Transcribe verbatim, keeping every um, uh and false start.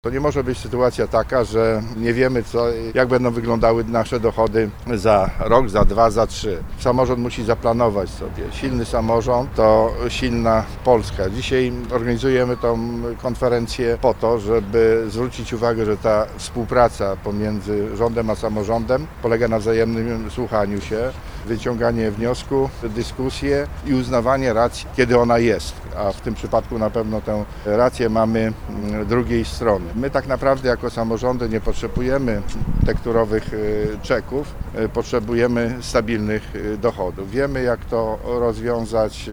To nie może być sytuacja taka, że nie wiemy, co, jak będą wyglądały nasze dochody za rok, za dwa, za trzy. Samorząd musi zaplanować sobie. Silny samorząd to silna Polska. Dzisiaj organizujemy tą konferencję po to, żeby zwrócić uwagę, że ta współpraca pomiędzy rządem a samorządem polega na wzajemnym słuchaniu się, wyciąganie wniosku, dyskusję i uznawanie racji, kiedy ona jest. A w tym przypadku na pewno tę rację mamy drugiej strony. My tak naprawdę jako samorządy nie potrzebujemy tekturowych czeków, potrzebujemy stabilnych dochodów. Wiemy, jak to rozwiązać.